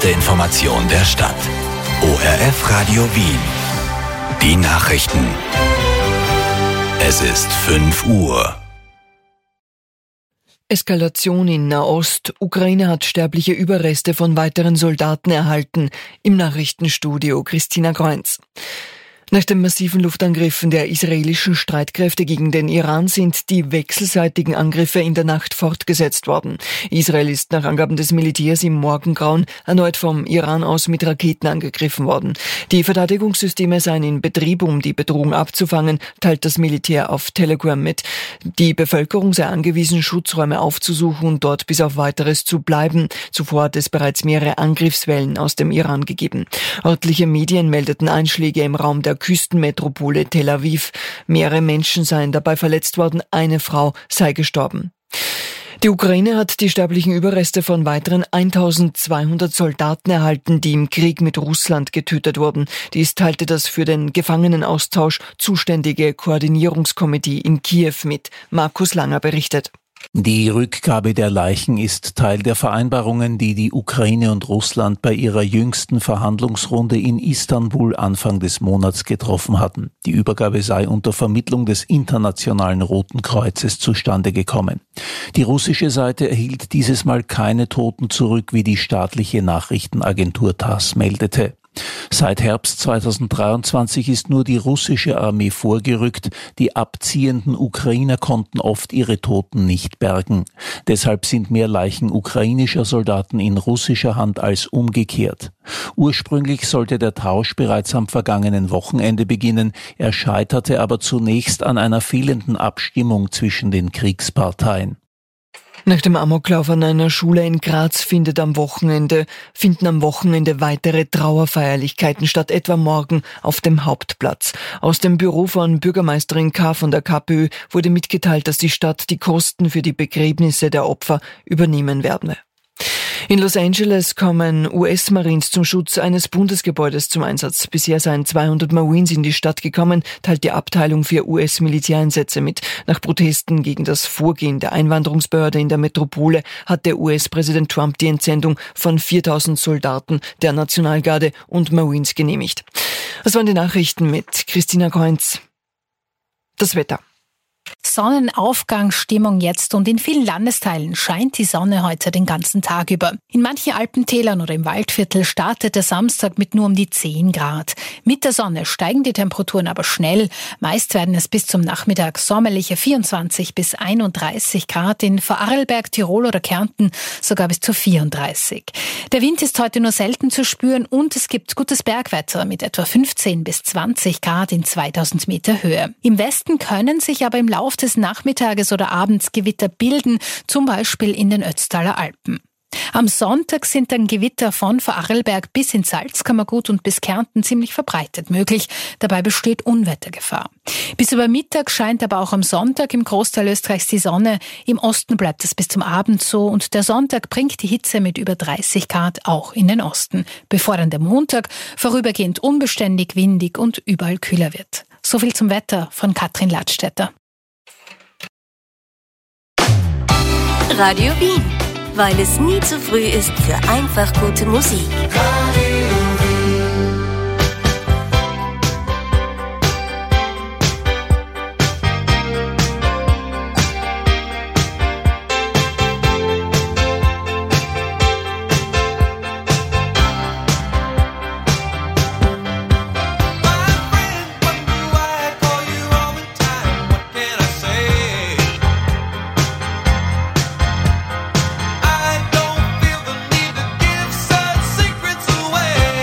erste Information der Stadt. ORF Radio Wien. Die Nachrichten. Es ist 5 Uhr. Eskalation in Nahost. Ukraine hat sterbliche Überreste von weiteren Soldaten erhalten. Im Nachrichtenstudio Christina Kreunz. Nach den massiven Luftangriffen der israelischen Streitkräfte gegen den Iran sind die wechselseitigen Angriffe in der Nacht fortgesetzt worden. Israel ist nach Angaben des Militärs im Morgengrauen erneut vom Iran aus mit Raketen angegriffen worden. Die Verteidigungssysteme seien in Betrieb, um die Bedrohung abzufangen, teilt das Militär auf Telegram mit. Die Bevölkerung sei angewiesen, Schutzräume aufzusuchen und dort bis auf Weiteres zu bleiben. Zuvor hat es bereits mehrere Angriffswellen aus dem Iran gegeben. Örtliche Medien meldeten Einschläge im Raum der Küstenmetropole Tel Aviv. Mehrere Menschen seien dabei verletzt worden, eine Frau sei gestorben. Die Ukraine hat die sterblichen Überreste von weiteren 1200 Soldaten erhalten, die im Krieg mit Russland getötet wurden. Dies teilte das für den Gefangenenaustausch zuständige Koordinierungskomitee in Kiew mit. Markus Langer berichtet. Die Rückgabe der Leichen ist Teil der Vereinbarungen, die die Ukraine und Russland bei ihrer jüngsten Verhandlungsrunde in Istanbul Anfang des Monats getroffen hatten. Die Übergabe sei unter Vermittlung des Internationalen Roten Kreuzes zustande gekommen. Die russische Seite erhielt dieses Mal keine Toten zurück, wie die staatliche Nachrichtenagentur TASS meldete. Seit Herbst 2023 ist nur die russische Armee vorgerückt. Die abziehenden Ukrainer konnten oft ihre Toten nicht bergen. Deshalb sind mehr Leichen ukrainischer Soldaten in russischer Hand als umgekehrt. Ursprünglich sollte der Tausch bereits am vergangenen Wochenende beginnen. Er scheiterte aber zunächst an einer fehlenden Abstimmung zwischen den Kriegsparteien. Nach dem Amoklauf an einer Schule in Graz finden am Wochenende weitere Trauerfeierlichkeiten statt, etwa morgen auf dem Hauptplatz. Aus dem Büro von Bürgermeisterin K. von der KPÖ wurde mitgeteilt, dass die Stadt die Kosten für die Begräbnisse der Opfer übernehmen werde. In Los Angeles kommen US-Marines zum Schutz eines Bundesgebäudes zum Einsatz. Bisher seien 200 Marines in die Stadt gekommen, teilt die Abteilung für US-Militäreinsätze mit. Nach Protesten gegen das Vorgehen der Einwanderungsbehörde in der Metropole hat der US-Präsident Trump die Entsendung von 4000 Soldaten der Nationalgarde und Marines genehmigt. Das waren die Nachrichten mit Christina Kreunz. Das Wetter. Sonnenaufgangsstimmung jetzt und in vielen Landesteilen scheint die Sonne heute den ganzen Tag über. In manchen Alpentälern oder im Waldviertel startet der Samstag mit nur um die 10 Grad. Mit der Sonne steigen die Temperaturen aber schnell. Meist werden es bis zum Nachmittag sommerliche 24 bis 31 Grad, in Vorarlberg, Tirol oder Kärnten sogar bis zu 34. Der Wind ist heute nur selten zu spüren und es gibt gutes Bergwetter mit etwa 15 bis 20 Grad in 2000 Meter Höhe. Im Westen können sich aber im Laufe des Nachmittages oder Abends Gewitter bilden, zum Beispiel in den Ötztaler Alpen. Am Sonntag sind dann Gewitter von Vorarlberg bis ins Salzkammergut und bis Kärnten ziemlich verbreitet möglich. Dabei besteht Unwettergefahr. Bis über Mittag scheint aber auch am Sonntag im Großteil Österreichs die Sonne. Im Osten bleibt es bis zum Abend so und der Sonntag bringt die Hitze mit über 30 Grad auch in den Osten, bevor dann der Montag vorübergehend unbeständig, windig und überall kühler wird. So viel zum Wetter von Katrin Ladstätter. Radio Wien, weil es nie zu früh ist für einfach gute Musik. I don't feel the need to give such secrets away.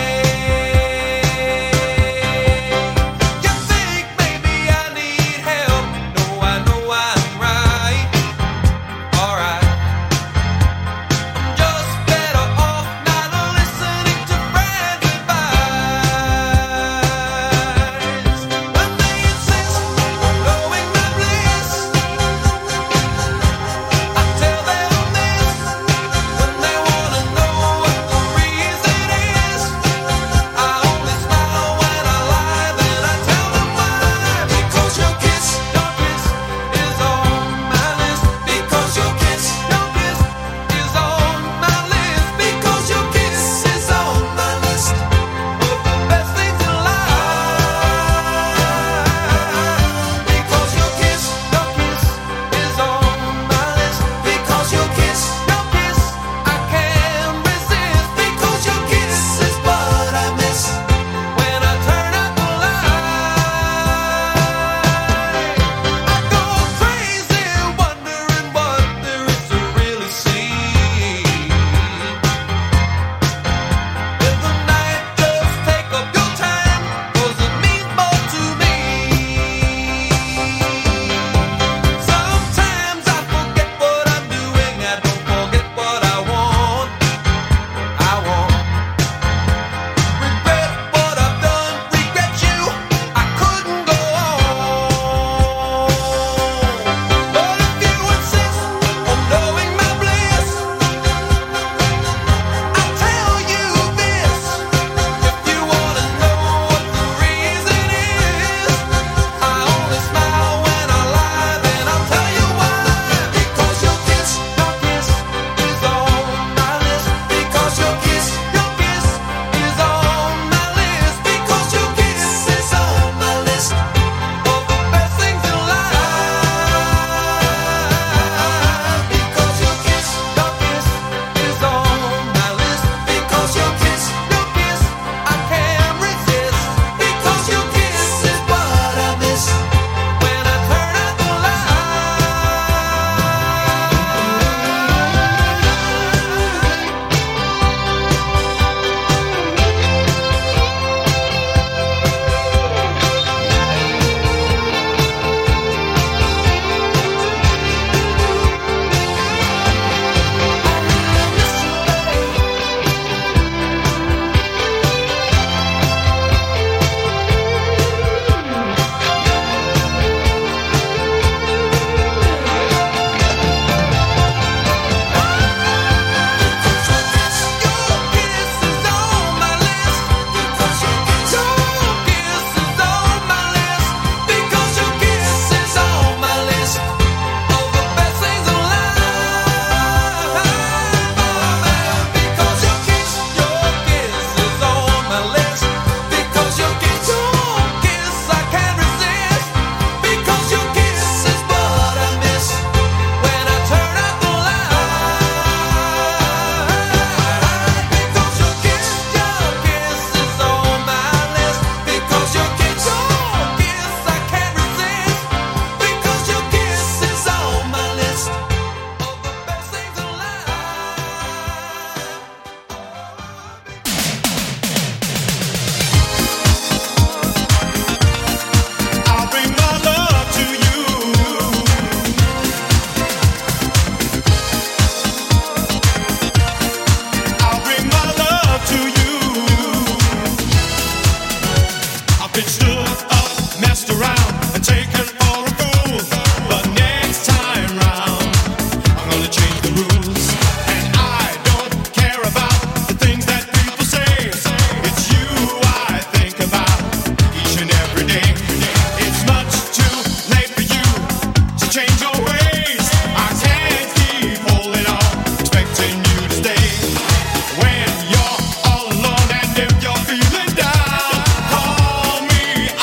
When you're all alone and if you're feeling down, call me.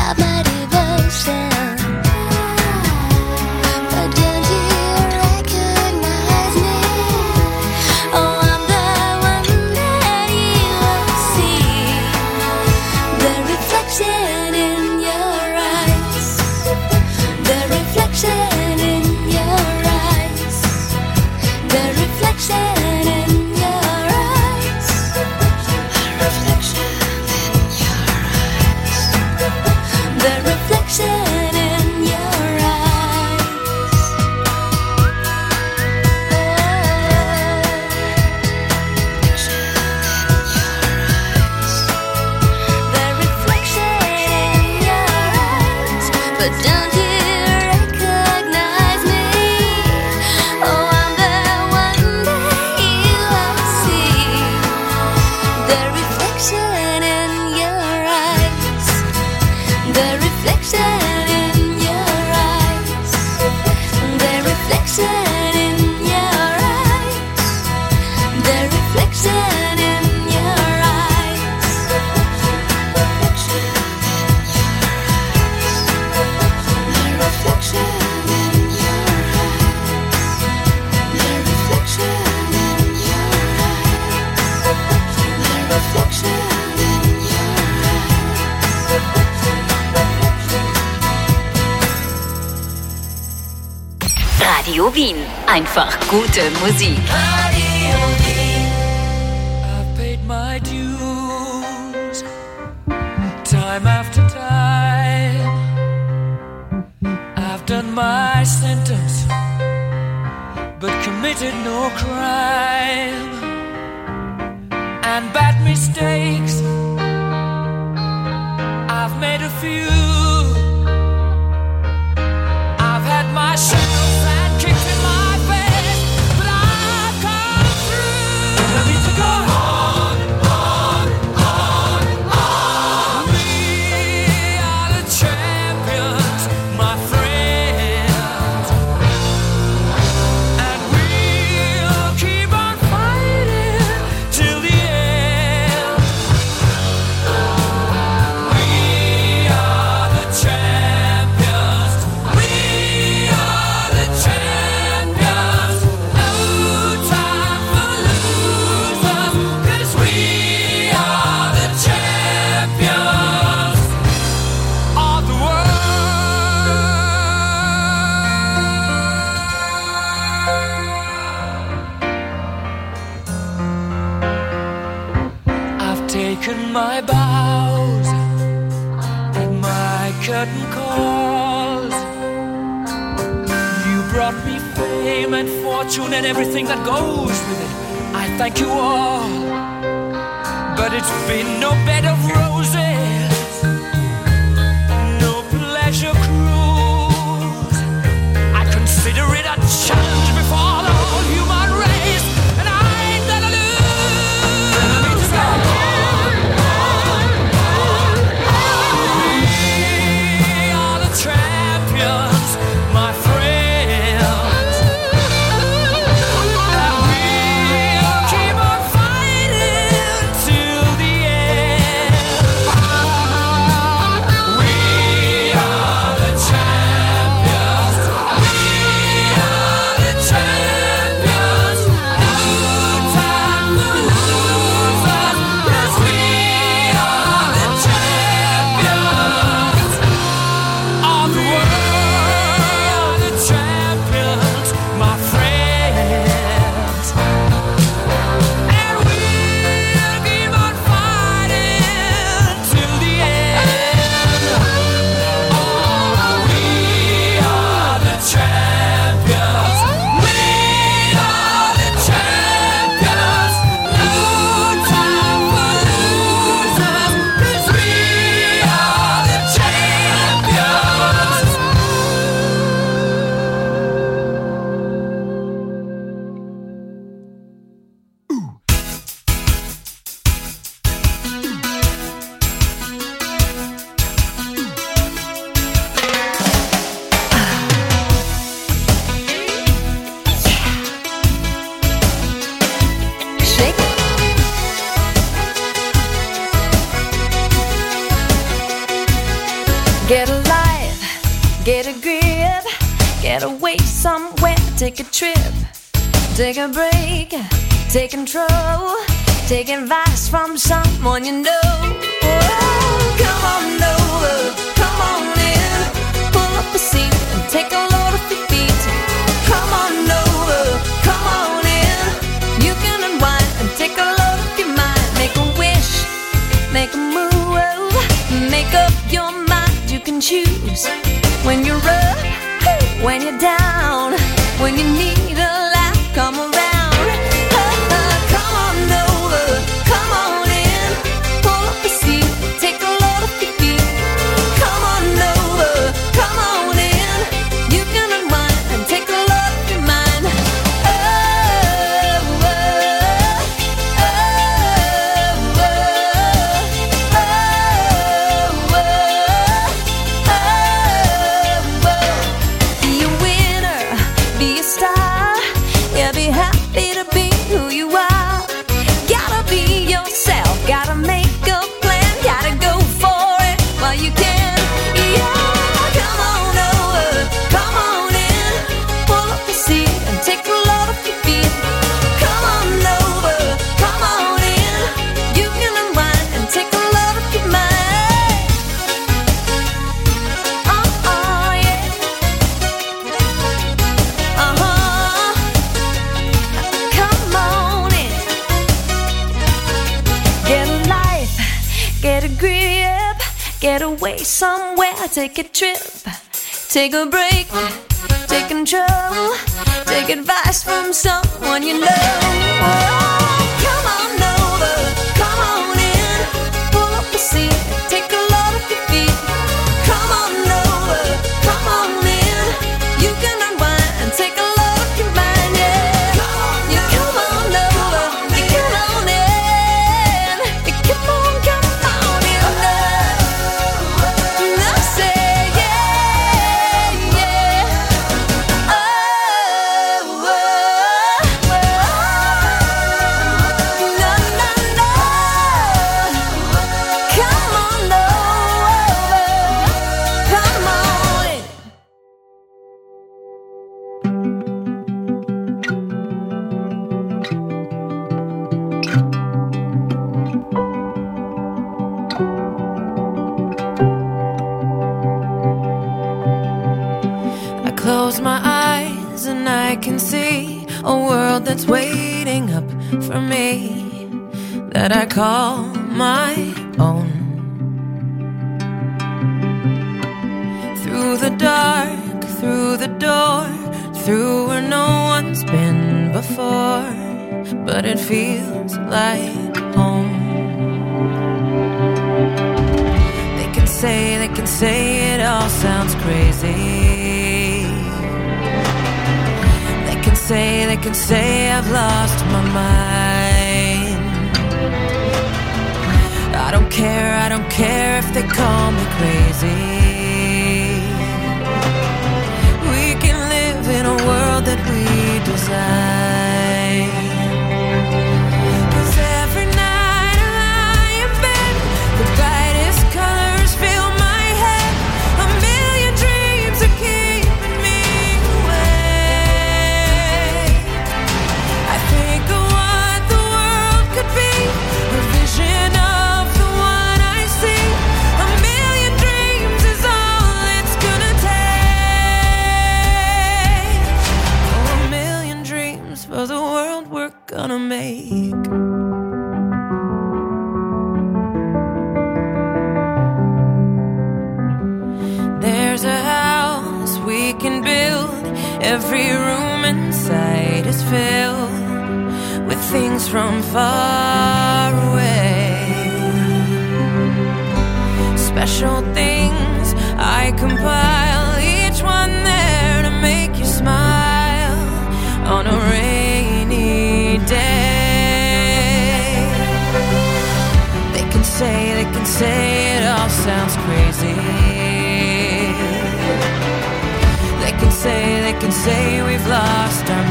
have my devotion. But don't you recognize me? Oh, I'm the one that you will see. The reflection in your eyes. The reflection in your eyes. The reflection in your eyes. The reflection in your eyes. The reflection in your eyes. The reflection in your eyes. But don't you recognize me? Oh, I'm the one that you will see. The reflection in your eyes. The reflection in your eyes. The reflection in your eyes. The reflection in your eyes. The reflection in your eyes. The reflection in your eyes. The reflection in your Radio Wien. Einfach gute Musik. I've paid my dues, time after time. I've done my sentence, but committed no crime. And bad mistakes, I've made a few. I've had my shadows and kicked in my face, but I've come through. I need to go on. We are the champions, my friends, and we'll keep on fighting till the end. We are the champions. We are the champions. No time for losers, 'cause we are the champions of the world. I've taken my bows and my curtain calls. You brought me fame and fortune and everything that goes with it. I thank you all, but it's been no bed of roses, no pleasure cruise. I consider it a challenge before the whole human race, and I ain't gonna lose. We are the champions, my friends, and we'll keep on fighting till the end. Get a life, get a grip, get away somewhere, take a trip, take a break, take control, take advice from someone you know. Oh, come on over, come on in, pull up a seat and take a load off your feet. Come on over, come on in, you can unwind and take a load off your mind. Make a wish, make a move, make up your mind. You can choose when you're up, when you're down, when you need a laugh, come around. Come on over, come on in, pull up a seat, take a load off your feet. Come on over, come on in, you can unwind and take a load off your mind. Oh, oh, oh, oh, be a winner, be a star, yeah, be happy to be who you are. Gotta be yourself, gotta make a plan, gotta go for it while you can. Yeah, come on over, come on in, pull up a seat and take a load off your feet. Come on over, come on in, you can unwind and take a load off your mind. Oh, yeah. Come on in. Get a life, get a grip, get away somewhere, take a trip, take a break, take control, take advice from someone you know. Oh, come on over, come on in, pull up a seat, take a load off your feet. Come on over, come on in, you can unwind and take a load off your mind, yeah. You come on over, you come on in, you come on in now. And I say yeah, yeah. Oh, oh, oh. No, no, no. Come on over, come on in. I close my eyes and I can see a world that's waiting up for me, that I call my own. Through the dark, through the door, through where no one's been before, but it feels like home. They can say it all sounds crazy. They can say I've lost my mind. I don't care if they call me crazy. We can live in a world that we design. 'Cause every night I lie in bed, the brightest colors fill my head. A million dreams are keeping me awake. I think of what the world could be, a vision of the one I see. A million dreams is all it's gonna take. Oh, a million dreams for the world we're gonna make. There's a house we can build, every room inside is filled with things from far away. Special things I compile, each one there to make you smile on a rainy day. They can say it all sounds crazy. They can say we've lost our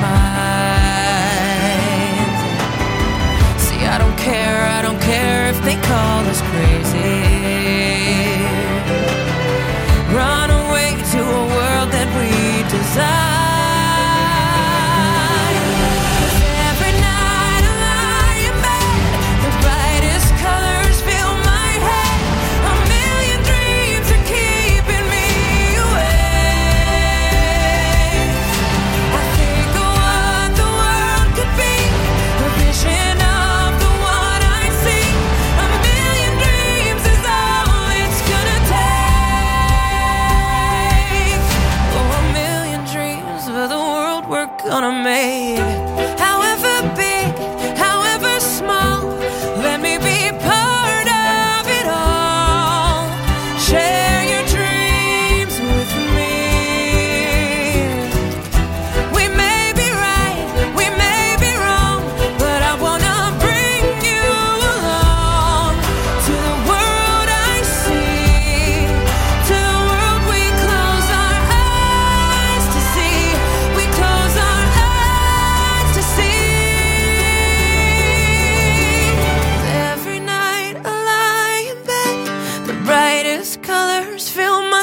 minds. See, I don't care if they call us crazy.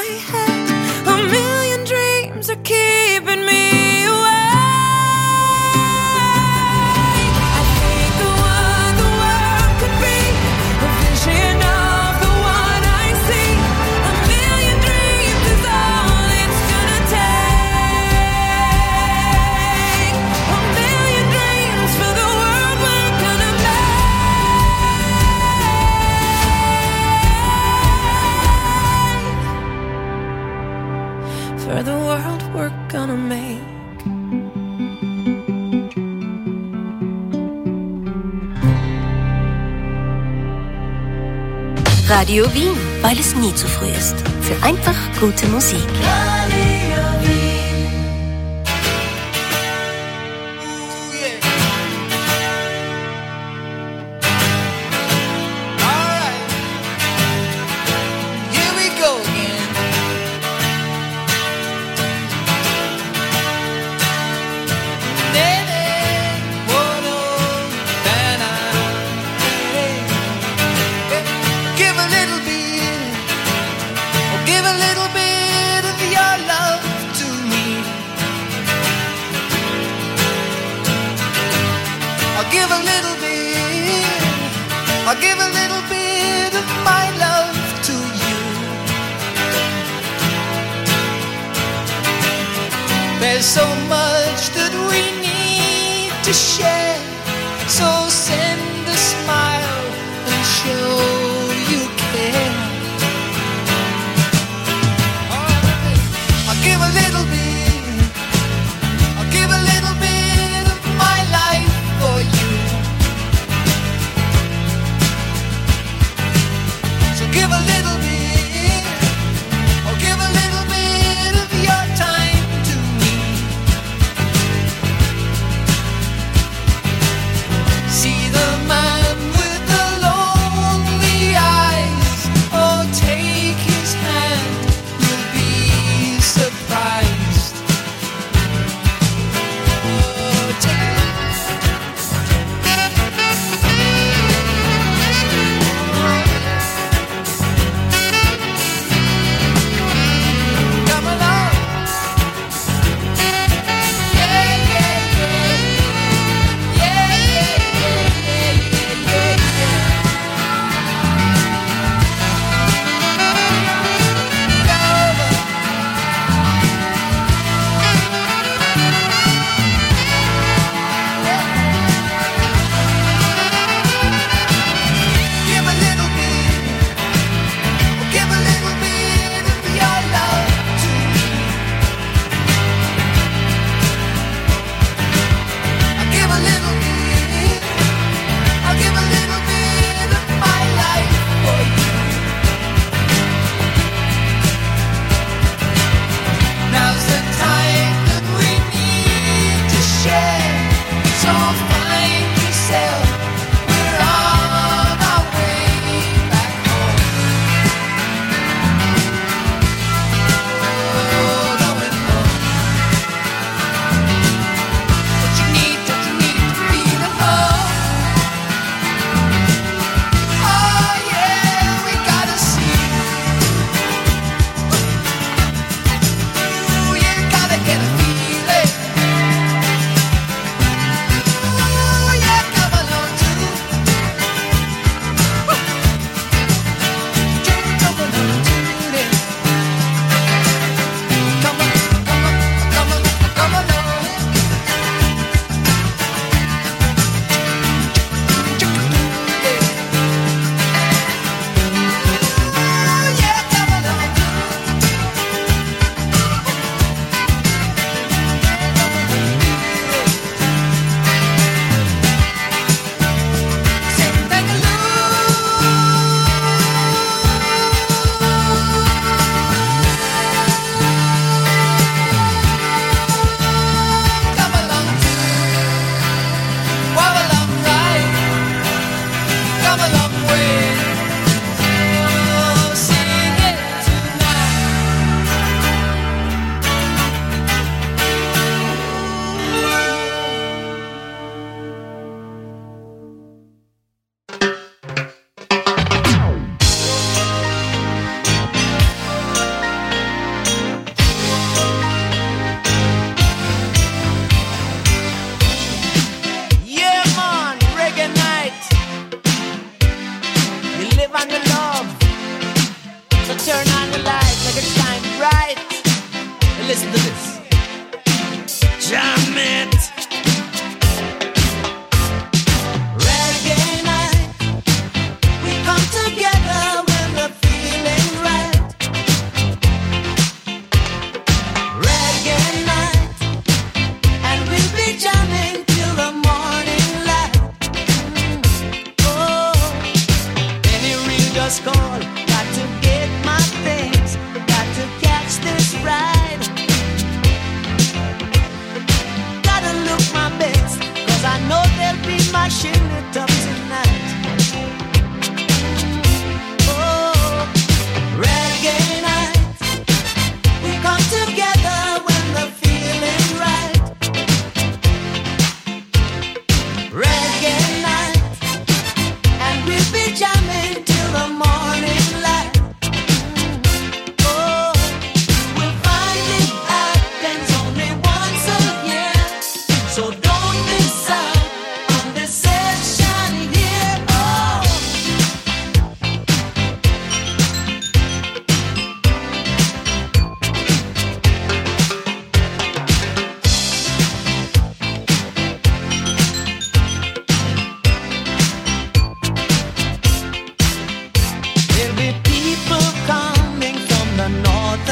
head. A million dreams are keeping me awake. I think the world could be a vision of the one I see. A million dreams is all it's gonna take. A million dreams for the world we're gonna make. For the world we're gonna make. Radio Wien, weil es nie zu früh ist. Für einfach gute Musik. I'll give a little bit of my love to you. There's so much that we need to share, so send a smile and show you care. I'll give a little bit, I'll give a little bit of my life for you. Give a little bit, or give a little bit of your time to me.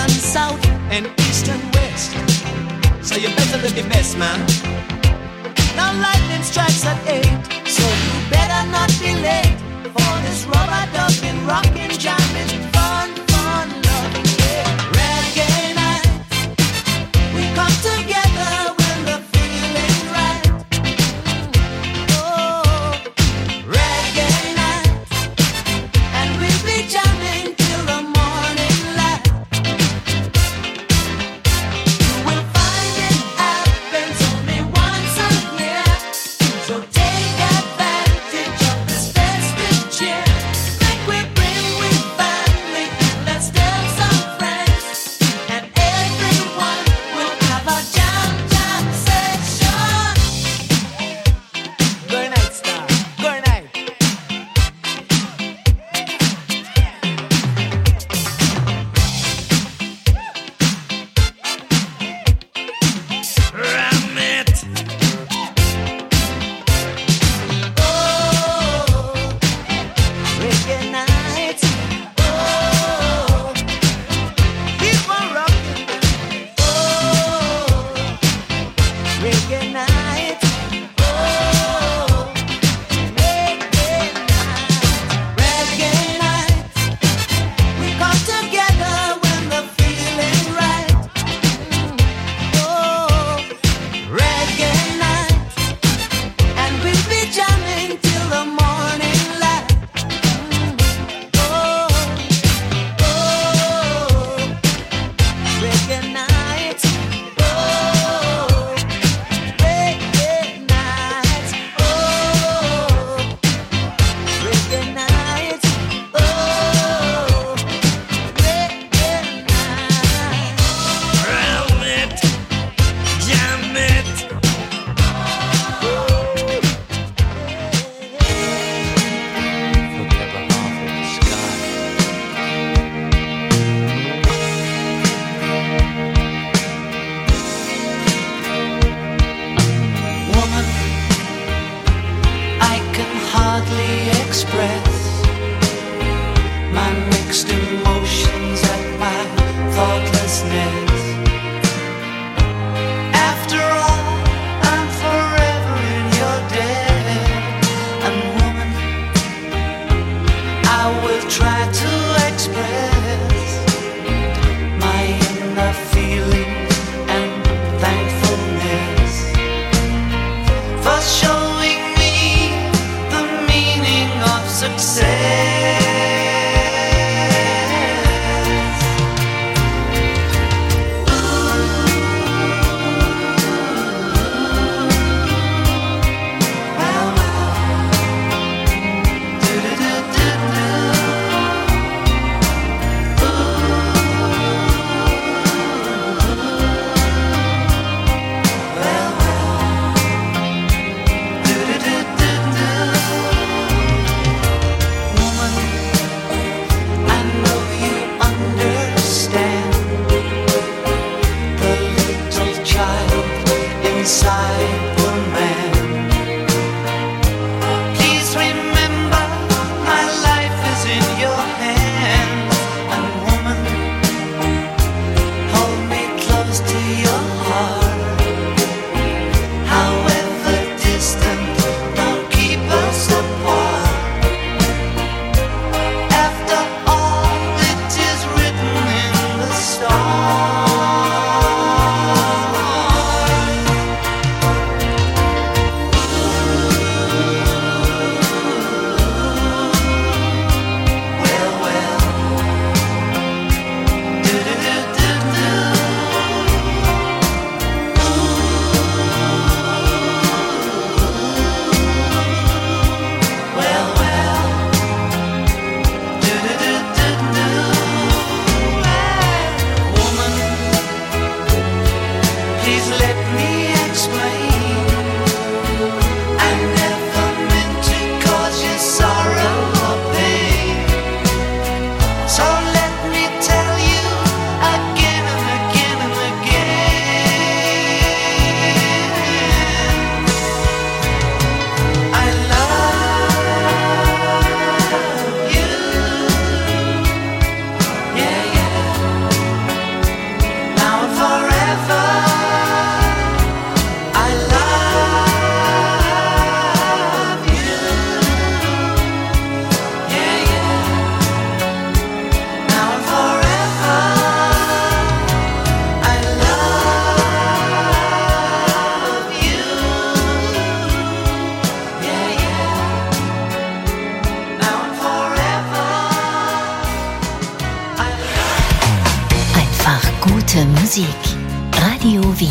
and south and east and west. So you better live your best, man. Now lightning strikes at 8, so you better not be late for this rubber dubbing, rockin', jamming, fun, loving, yeah. Reggae night, we come together when the feeling's right. Oh, reggae night, and we'll be jamming till the morning light. You will find it happens only once a year, so take advantage of this festive cheer. Like we bring with Gute Musik. Radio Wien.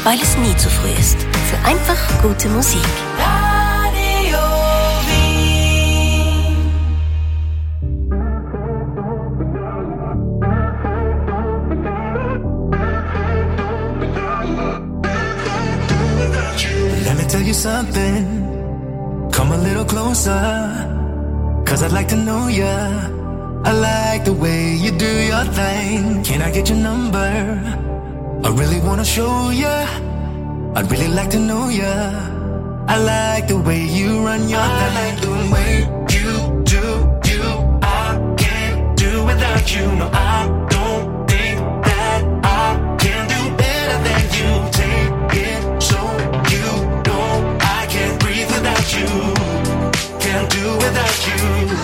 weil es nie zu früh ist. Für einfach gute Musik. Radio Wien. Let me tell you something. Come a little closer, 'cause I'd like to know ya. I like the way you do your thing. Can I get your number? I really wanna show ya. I'd really like to know ya. I like the way you run your thing. I like the way you do you. I can't do without you. No, I don't think that I can do better than you. Take it so you know I can't breathe without you. Can't do without you.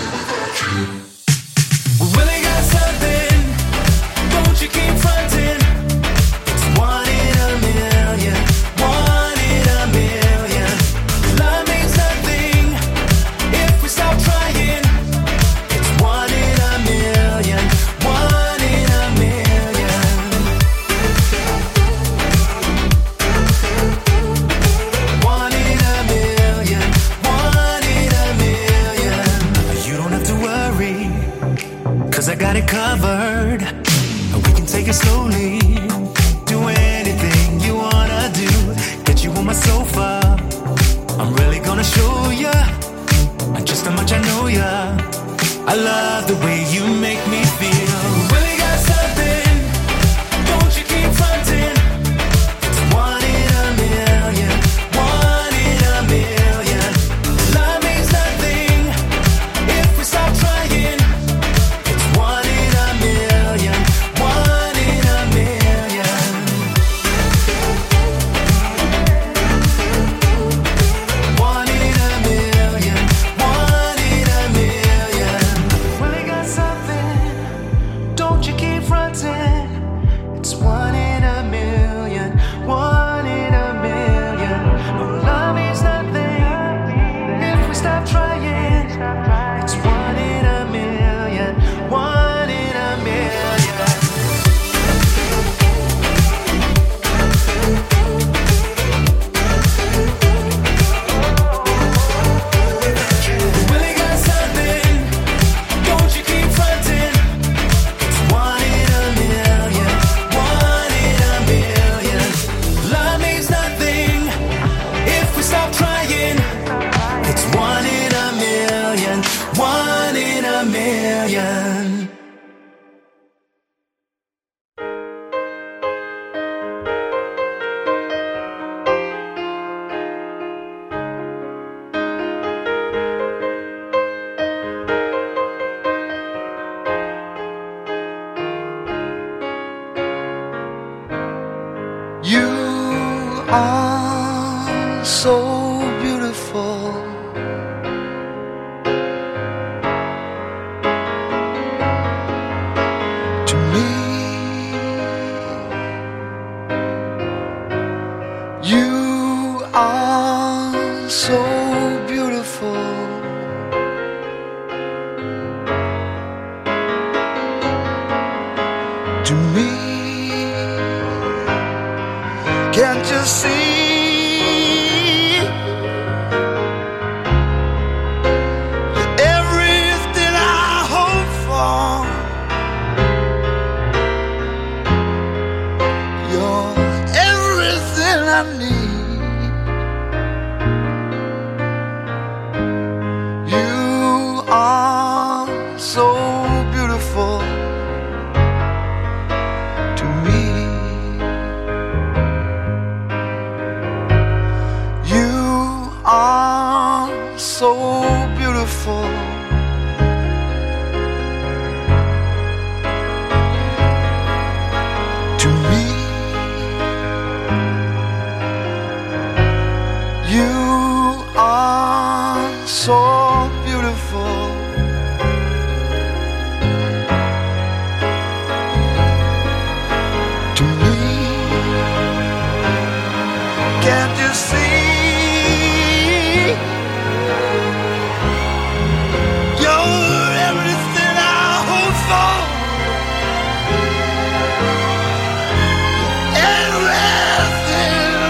We really got something. Don't you keep fronting. It's one in a million. One in a million. Love means nothing if we stop trying. It's one in a million. One in a million. One in a million. One in a million. You don't have to worry, 'cause I got it covered. We can take it slowly. Do anything you wanna do. Get you on my sofa. I'm really gonna show ya just how much I know ya. I love the way you make me feel. Really got something. Don't you keep fronting. It's one in a million. One in a million. Love means nothing if we stop trying. It's one in a million. One in a million. One in a million. One in a million. Really got something. Don't you keep fronting. It's one in a million. One in a million. No, love means nothing if we stop trying. It's one in a million. One in a million. Really got something. Don't you keep fronting. It's one in a million. One in a million. Love means nothing if we stop trying. It's one in a million. One in a million. You are so beautiful. To me, you are so beautiful. To me, can't you see? You're everything I hope for. You're everything I need. You are so beautiful to me. You are so beautiful to me. You are so beautiful to me. Can't you see? You're everything I hope for. Everything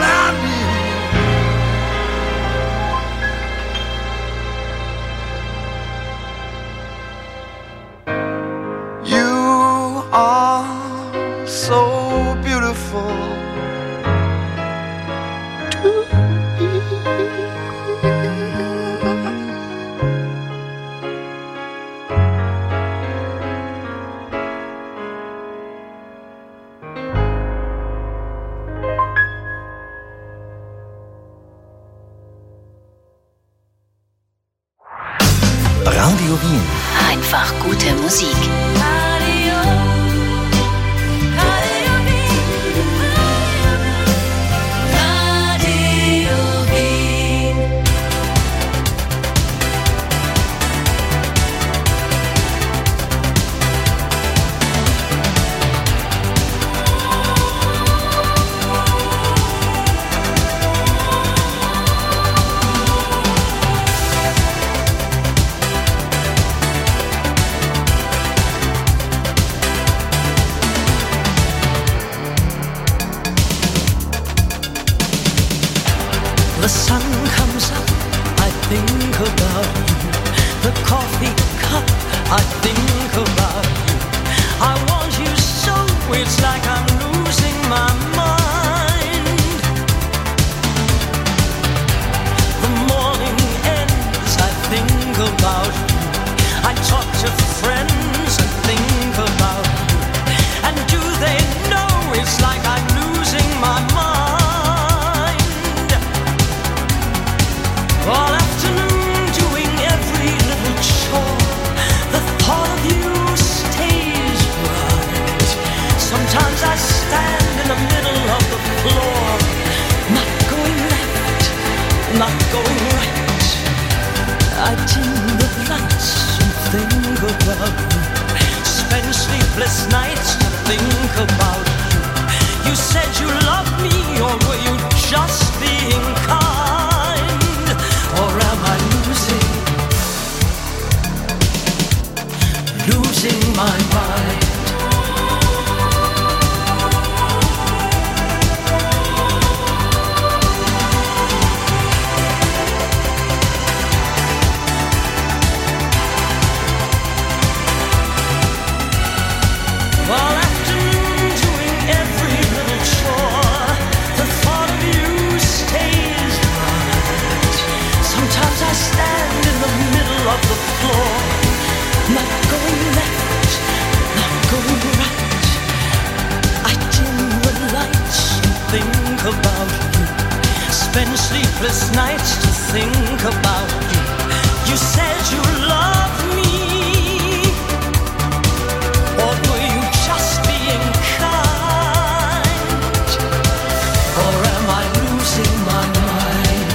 Wien. Einfach gute Musik. The sun comes up, I think about you. The coffee cup, I think about you. I want you so, it's like I'm losing my mind. The morning ends, I think about you. I talk to friends and think about you. And do they know it's like I'm losing my mind? All afternoon doing every little chore. The thought of you stays right. Sometimes I stand in the middle of the floor, not going left, not going right. I dim the lights and think about you. Spend sleepless nights to think about you. You said you loved me, or were you just being kind? Or am I losing my mind? All afternoon doing every little chore. The thought of you stays right. Sometimes I stand in the middle of the floor, not going left, not going right. I dim the lights and think about you. Spend sleepless nights to think about you. You said you loved me, or were you just being kind? Or am I losing my mind?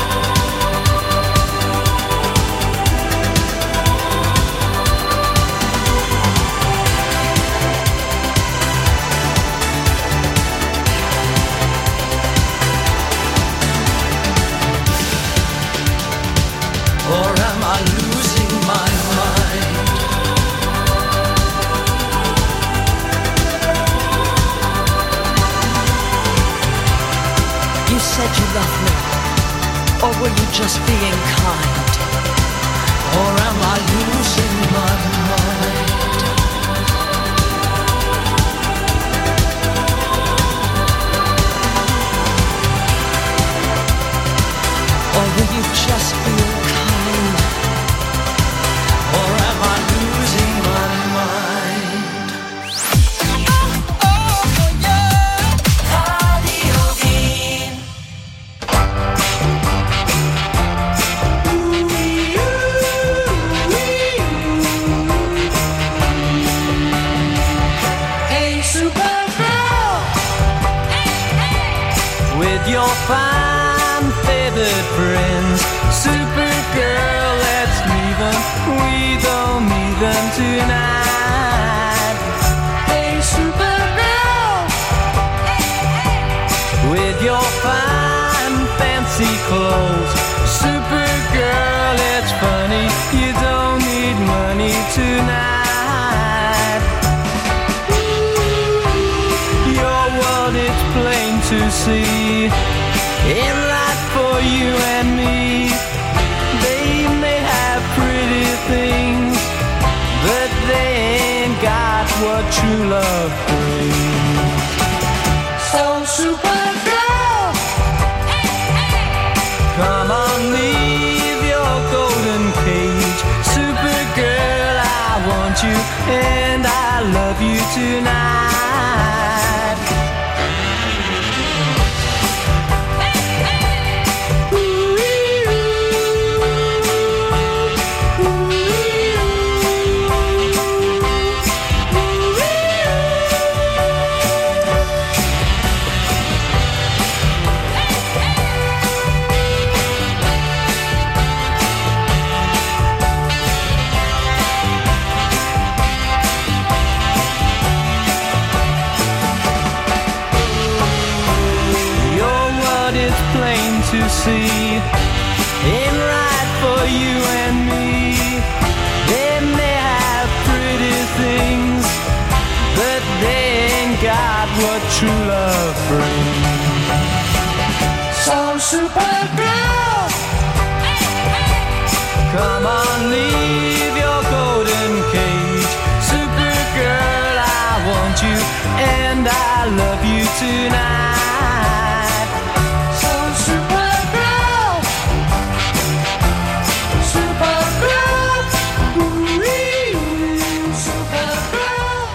Or am I losing my mind? You said you loved me, or were you just being kind? Or am I losing my mind? Or were you just being kind? Or am I losing my mind? Radio Wien. Hey, Supergirl, with your fine feathered friends, Supergirl, let's leave them. We don't need them tonight. Hey, Supergirl, with your fine fancy clothes, Supergirl, it's funny you don't need money tonight. Your world, it's plain to see, ain't right for you and me. They may have pretty things, but they ain't got what true love brings. So Supergirl, come on, leave your golden cage. Supergirl, I want you and I love you tonight. Ooh, ooh, ooh. see ain't right for you and me. They may have pretty things, but they ain't got what true love brings. So Supergirl, come on, leave your golden cage. Supergirl, I want you and I love you tonight. So Supergirl, Supergirl, ooh, Supergirl,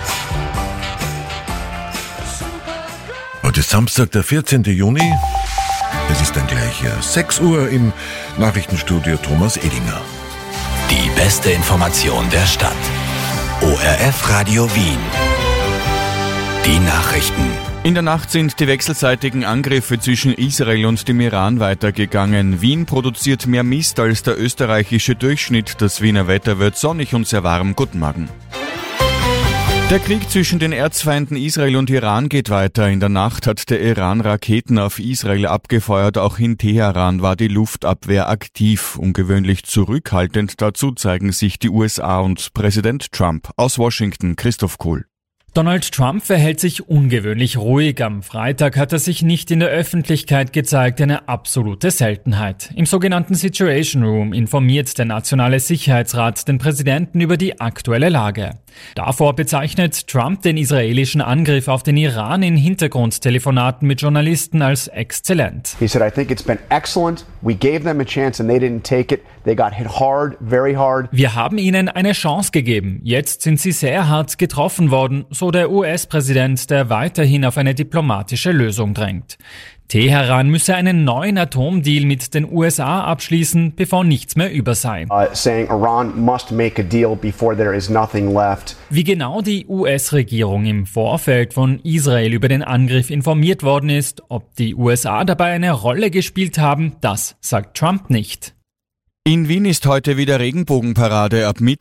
Supergirl. Heute ist Samstag, der 14. Juni. Es ist dann gleich 6 Uhr im Nachrichtenstudio Thomas Edinger. Die beste Information der Stadt. ORF Radio Wien. Die Nachrichten. In der Nacht sind die wechselseitigen Angriffe zwischen Israel und dem Iran weitergegangen. Wien produziert mehr Mist als der österreichische Durchschnitt. Das Wiener Wetter wird sonnig und sehr warm. Guten Morgen. Der Krieg zwischen den Erzfeinden Israel und Iran geht weiter. In der Nacht hat der Iran Raketen auf Israel abgefeuert. Auch in Teheran war die Luftabwehr aktiv. Ungewöhnlich zurückhaltend dazu zeigen sich die USA und Präsident Trump. Aus Washington, Christoph Kohl. Donald Trump verhält sich ungewöhnlich ruhig. Am Freitag hat er sich nicht in der Öffentlichkeit gezeigt, eine absolute Seltenheit. Im sogenannten Situation Room informiert der Nationale Sicherheitsrat den Präsidenten über die aktuelle Lage. Davor bezeichnet Trump den israelischen Angriff auf den Iran in Hintergrundtelefonaten mit Journalisten als exzellent. He said, I think it's been excellent. We gave them a chance and they didn't take it. They got hit hard, very hard. Wir haben ihnen eine Chance gegeben. Jetzt sind sie sehr hart getroffen worden, so der US-Präsident, der weiterhin auf eine diplomatische Lösung drängt. Teheran müsse einen neuen Atomdeal mit den USA abschließen, bevor nichts mehr über sei. Saying Iran must make a deal before there is nothing left. Wie genau die US-Regierung im Vorfeld von Israel über den Angriff informiert worden ist, ob die USA dabei eine Rolle gespielt haben, das sagt Trump nicht. In Wien ist heute wieder Regenbogenparade. Ab